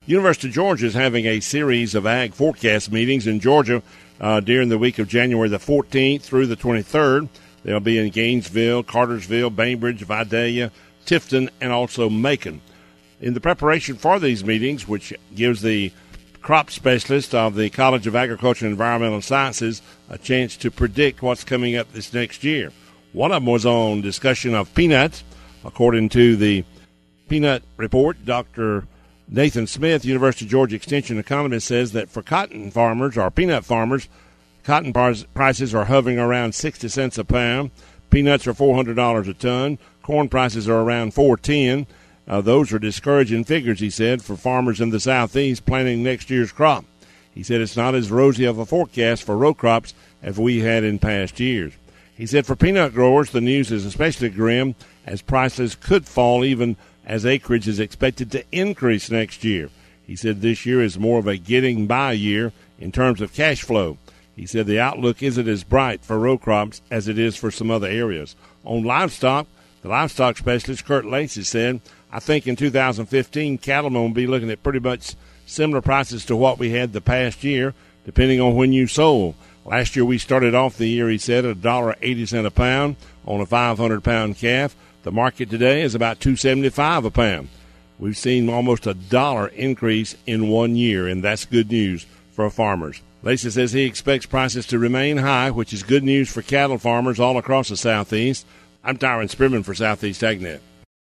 University of Georgia is having a series of ag forecast meetings in Georgia during the week of January the 14th through the 23rd. They'll be in Gainesville, Cartersville, Bainbridge, Vidalia, Tifton, and also Macon. In the preparation for these meetings, which gives the crop specialist of the College of Agriculture and Environmental Sciences a chance to predict what's coming up this next year. One of them was on discussion of peanuts. According to the Peanut Report, Dr. Nathan Smith, University of Georgia Extension economist, says that for cotton farmers or peanut farmers, cotton prices are hovering around 60 cents a pound. Peanuts are $400 a ton. Corn prices are around $4.10. Those are discouraging figures, he said, for farmers in the southeast planting next year's crop. He said it's not as rosy of a forecast for row crops as we had in past years. He said for peanut growers, the news is especially grim as prices could fall even as acreage is expected to increase next year. He said this year is more of a getting by year in terms of cash flow. He said the outlook isn't as bright for row crops as it is for some other areas. On livestock, the livestock specialist Kurt Lacey said, I think in 2015, cattlemen will be looking at pretty much similar prices to what we had the past year, depending on when you sold. Last year we started off the year, he said, at $1.80 a pound on a 500-pound calf. The market today is about $2.75 a pound. We've seen almost $1 increase in 1 year, and that's good news for farmers. Lacey says he expects prices to remain high, which is good news for cattle farmers all across the Southeast. I'm Tyron Spearman for Southeast AgNet.